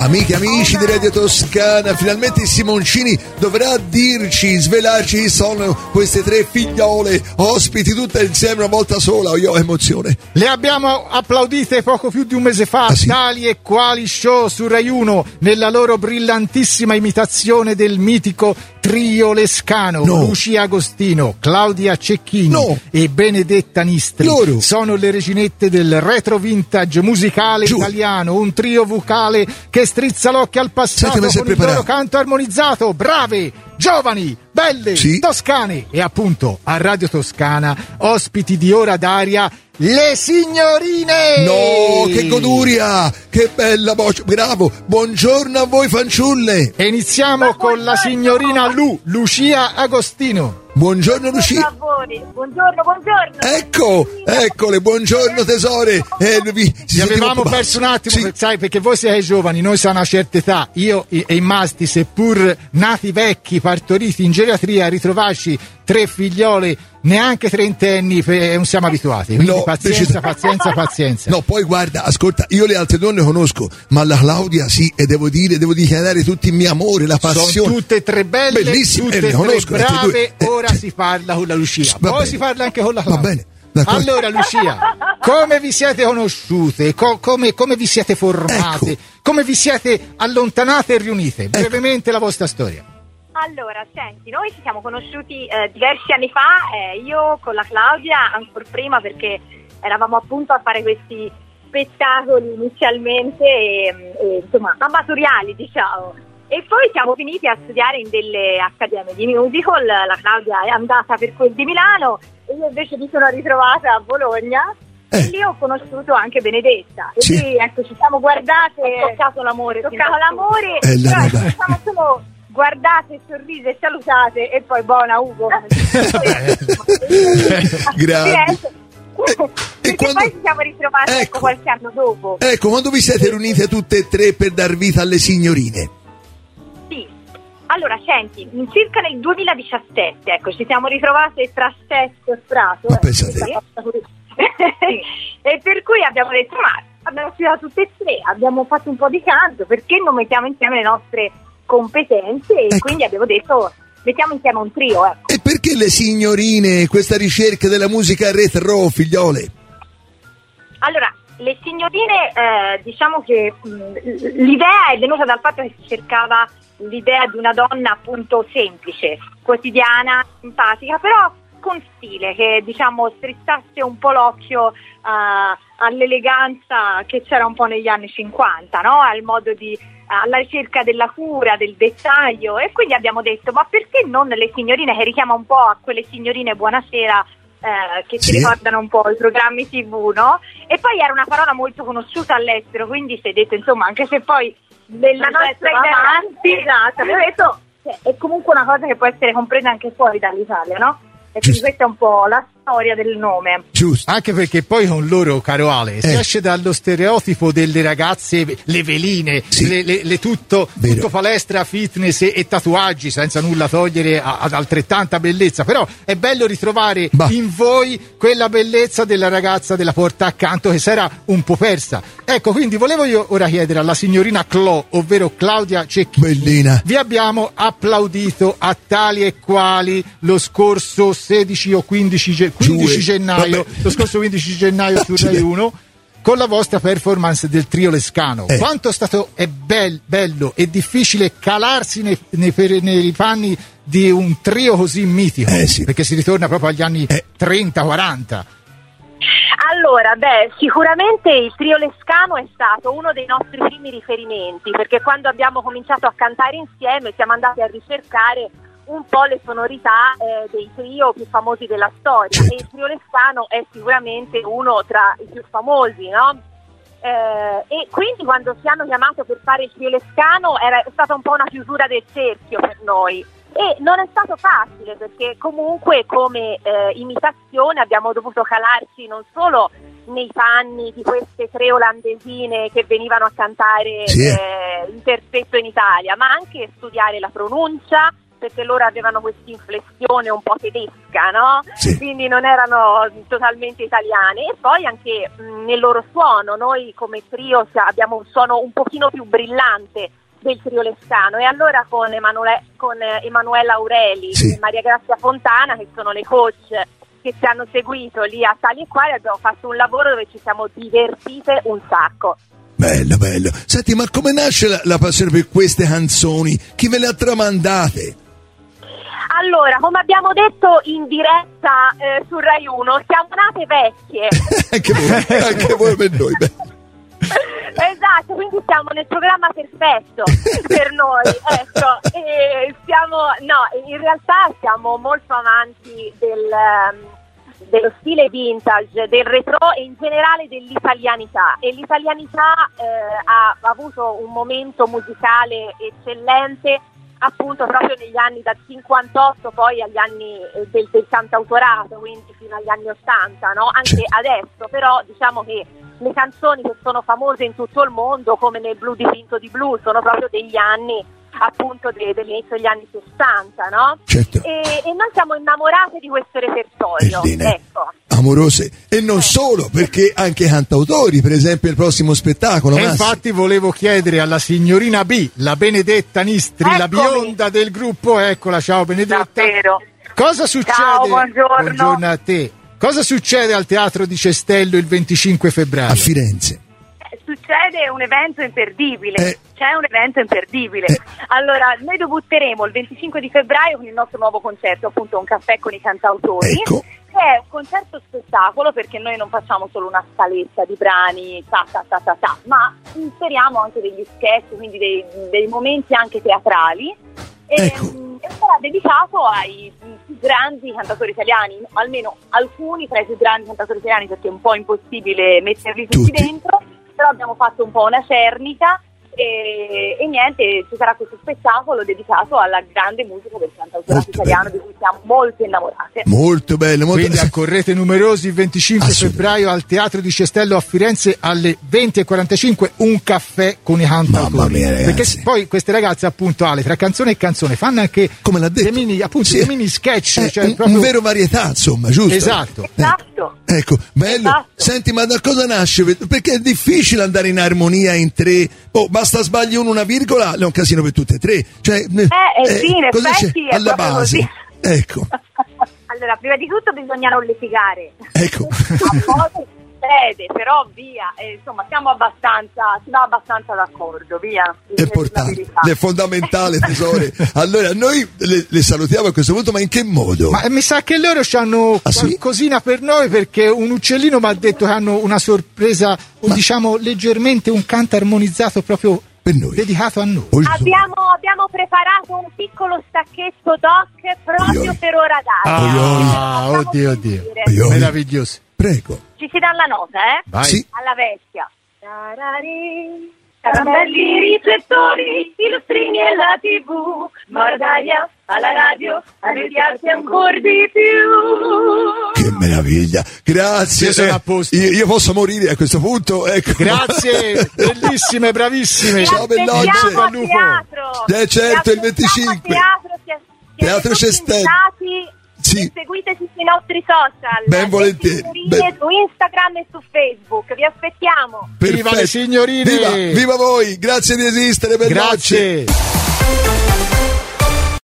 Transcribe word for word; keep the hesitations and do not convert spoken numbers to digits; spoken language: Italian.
Amiche e amici di Radio Toscana, finalmente Simoncini dovrà dirci, svelarci chi sono queste tre figliole ospiti tutte insieme una volta sola. Io ho emozione. Le abbiamo applaudite poco più di un mese fa, ah, sì? tali e quali show su Rai uno, nella loro brillantissima imitazione del mitico trio Lescano. No. Lucia Agostino, Claudia Cecchini no. e Benedetta Nistri. Loro sono le reginette del retro vintage musicale Giù. italiano, un trio vocale che strizza l'occhio al passato con il loro canto armonizzato. Brave, giovani, belle, sì. toscane. E appunto a Radio Toscana ospiti di Ora d'Aria, le signorine. No, che goduria, che bella voce, bravo. Buongiorno a voi fanciulle. E iniziamo Ma con la signorina Lu, Lucia Agostino. Buongiorno Lucia. Buongiorno a voi. Buongiorno, buongiorno. Ecco, eccole, buongiorno tesore. Eh, vi vi avevamo perso un attimo, sì. sai, perché voi siete giovani, noi siamo a una certa età. Io e i masti, seppur nati vecchi, partoriti in geriatria, a ritrovarci tre figliole neanche trentenni, non siamo abituati. Quindi no, pazienza, decisa... pazienza, pazienza. No, poi guarda, ascolta, io le altre donne conosco, ma la Claudia sì, e devo dire, devo dichiarare tutto il mio amore, la passione. Sono tutte e tre belle, bellissime, tutte eh, le tre conosco, brave. Eh, ora cioè... si parla con la Lucia, Va poi bene. si parla anche con la Claudia. Va bene. D'accordo. Allora Lucia, come vi siete conosciute? Co- come, come vi siete formate? Ecco. Come vi siete allontanate e riunite? Brevemente ecco. la vostra storia. Allora, senti, noi ci siamo conosciuti eh, diversi anni fa, eh, io con la Claudia ancora prima, perché eravamo appunto a fare questi spettacoli inizialmente e, e, insomma amatoriali, diciamo, e poi siamo finiti a studiare in delle accademie di musical. La Claudia è andata per quel di Milano e io invece mi sono ritrovata a Bologna. Eh. E lì ho conosciuto anche Benedetta e sì. lì ecco ci siamo guardate, ho toccato l'amore, toccato l'amore, eh, la, però la, la. ci siamo solo guardate, sorrise e salutate e poi buona Ugo. Grazie. E, e quando... poi ci siamo ritrovati ecco. ecco, qualche anno dopo. Ecco, quando vi siete riunite tutte e tre per dar vita alle signorine? Sì, allora senti, circa nel duemiladiciassette, ecco, ci siamo ritrovate tra sesso e prato. Ma eh, pensate. sì. E per cui abbiamo detto, ma abbiamo studiato tutte e tre, abbiamo fatto un po' di canto, perché non mettiamo insieme le nostre competenze? E ecco. quindi abbiamo detto, mettiamo insieme un trio, ecco. E perché le signorine, questa ricerca della musica retro, figliole? Allora, le signorine, eh, diciamo che mh, l'idea è venuta dal fatto che si cercava l'idea di una donna appunto semplice, quotidiana, simpatica, però con stile, che diciamo strizzasse un po' l'occhio uh, all'eleganza che c'era un po' negli anni cinquanta, no? Al modo di, alla ricerca della cura, del dettaglio, e quindi abbiamo detto, ma perché non le signorine, che richiama un po' a quelle signorine buonasera eh, che sì. ci ricordano un po' i programmi tivù, no? E poi era una parola molto conosciuta all'estero, quindi si è detto, insomma, anche se poi della nostra idea avanti, esatto, abbiamo detto, cioè, è comunque una cosa che può essere compresa anche fuori dall'Italia, no? E quindi questa è un po' la storia del nome. Giusto. Anche perché poi con loro, caro Ale, eh. si esce dallo stereotipo delle ragazze, le veline, sì. le, le, le tutto, tutto palestra, fitness e, e tatuaggi, senza nulla togliere a, ad altrettanta bellezza. Però è bello ritrovare bah. in voi quella bellezza della ragazza della porta accanto che si era un po' persa. Ecco, quindi volevo io ora chiedere alla signorina Clo, ovvero Claudia Cecchini. Bellina. Vi abbiamo applaudito a tali e quali lo scorso sedici o quindici, quindici gennaio, lo scorso quindici gennaio su Rai uno, con la vostra performance del trio Lescano. Eh. Quanto è stato è bel, bello e difficile calarsi nei, nei, nei panni di un trio così mitico, eh sì. perché si ritorna proprio agli anni eh. trenta quaranta. Allora, beh, sicuramente il trio Lescano è stato uno dei nostri primi riferimenti, perché quando abbiamo cominciato a cantare insieme siamo andati a ricercare un po' le sonorità eh, dei trio più famosi della storia, e il trio Lescano è sicuramente uno tra i più famosi, no? Eh, e quindi quando ci hanno chiamato per fare il trio Lescano era è stata un po' una chiusura del cerchio per noi, e non è stato facile, perché comunque come eh, imitazione abbiamo dovuto calarci non solo nei panni di queste tre olandesine che venivano a cantare sì. eh, in terzetto in Italia, ma anche studiare la pronuncia, perché loro avevano questa inflessione un po' tedesca, no? Sì. Quindi non erano totalmente italiani. E poi anche mh, nel loro suono, noi come trio abbiamo un suono un pochino più brillante del trio Lescano, e allora con, Emanuele, con Emanuela Aureli sì. e Maria Grazia Fontana, che sono le coach che ci hanno seguito lì a tali e quali, abbiamo fatto un lavoro dove ci siamo divertite un sacco. Bello, bello. Senti, ma come nasce la, la passione per queste canzoni? Chi ve le ha tramandate? Allora, come abbiamo detto in diretta eh, su Rai uno, siamo nate vecchie. anche voi, anche voi per noi. Beh. Esatto, quindi siamo nel programma perfetto per noi, ecco. E siamo, no, in realtà siamo molto amanti del, dello stile vintage, del retro e in generale dell'italianità. E l'italianità eh, ha avuto un momento musicale eccellente appunto proprio negli anni dal cinquantotto poi agli anni eh, del, del cantautorato, quindi fino agli anni ottanta, no? Anche adesso, però diciamo che le canzoni che sono famose in tutto il mondo, come nel Blu dipinto di blu, sono proprio degli anni appunto de, dell'inizio degli anni sessanta, no? Certo. E, e noi siamo innamorate di questo repertorio, Bene. ecco. Amorose, e non solo, perché anche cantautori, per esempio il prossimo spettacolo. E Massi. infatti volevo chiedere alla signorina B, la Benedetta Nistri, Eccomi. la bionda del gruppo, eccola, ciao Benedetta. Davvero. Cosa succede? Ciao, buongiorno. Buongiorno a te. Cosa succede al Teatro di Cestello il venticinque febbraio? A Firenze. Succede un evento imperdibile, Eh. c'è un evento imperdibile. Eh. Allora, noi debutteremo il venticinque di febbraio con il nostro nuovo concerto, appunto Un caffè con i cantautori. Ecco. Che è un concerto spettacolo, perché noi non facciamo solo una scaletta di brani, ta ta ta ta ta, ma inseriamo anche degli sketch, quindi dei, dei momenti anche teatrali. E, Ecco. e sarà dedicato ai più grandi cantatori italiani, almeno alcuni tra i più grandi cantatori italiani, perché è un po' impossibile metterli tutti, Tutti. dentro, però abbiamo fatto un po' una cernica e, e niente, ci sarà questo spettacolo dedicato alla grande musica del cantautorato Molto italiano, bello. di cui siamo molto innamorate. Molto bello, molto Quindi accorrete numerosi il venticinque Assolutamente. febbraio al Teatro di Cestello a Firenze alle venti e quarantacinque, un caffè con i cantautori. Mamma mia, ragazzi. Perché poi queste ragazze appunto Ale, tra canzone e canzone fanno anche come l'ha detto. dei mini, appunto, Sì. dei mini sketch, Eh, cioè un, proprio... un vero varietà, insomma, giusto? Esatto. Esatto. Ecco, bello. Esatto. Senti, ma da cosa nasce? Perché è difficile andare in armonia in tre. Oh, basta sbagli uno una virgola, è un casino per tutte e tre. Cioè, Eh, eh, sì, in cosa c'è effetti è alla proprio base? così. Ecco, Allora, prima di tutto bisogna non litigare. ecco. A volte succede, però via, eh, insomma, siamo abbastanza, si va abbastanza d'accordo, via. È importante, è fondamentale, tesore. Allora, noi le, le salutiamo a questo punto, ma in che modo? Ma mi sa che loro hanno Ah, sì? qualcosina per noi, perché un uccellino mi ha detto che hanno una sorpresa, Ma- diciamo leggermente un canto armonizzato proprio Per noi. dedicato a noi. Oltre- Abbiamo, abbiamo preparato un piccolo stacchetto doc proprio Oioi. per ora d'arte. Ah, Facciamo oddio, oddio. sentire. Oioi. Meraviglioso. Prego. Ci si dà la nota, eh? Vai. Sì. Alla vecchia. Tarari, Caramelli, riflettori, i lustrini e la tivù, mordaia alla radio, a mediarsi ancora di più. Che meraviglia. Grazie. Io sono Eh, a posto. Io, io posso morire a questo punto. Ecco. Grazie, bellissime, bravissime. Ciao, Vi Bellocce. aspettiamo a Al lupo. teatro. Eh, certo, Vi il aspettiamo venticinque. a Teatro, siete Teatro tutti Cestello. invitati. Sì. E seguiteci sui nostri social. Ben Le volentieri. signorine Ben- Su Instagram e su Facebook. Vi aspettiamo. Viva le signorine. Viva, viva voi. Grazie di esistere, Bellocce. Grazie.